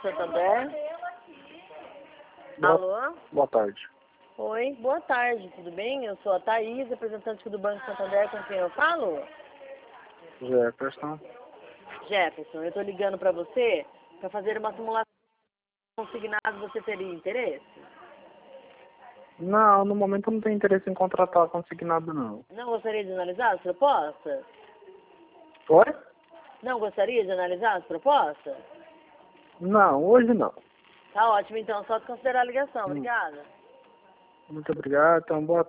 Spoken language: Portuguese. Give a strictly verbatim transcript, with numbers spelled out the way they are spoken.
Santander. Boa, Alô? boa tarde. Oi, boa tarde, tudo bem? Eu sou a Thaís, representante do Banco Santander, com quem eu falo? Jefferson. Jefferson, eu estou ligando para você para fazer uma simulação consignada, você teria interesse? Não, no momento eu não tenho interesse em contratar consignado, não. Não gostaria de analisar as propostas? Oi? Não gostaria de analisar as propostas? Não, hoje não. Tá ótimo, então, só considerar a ligação, Hum. obrigada. Muito obrigado, então boa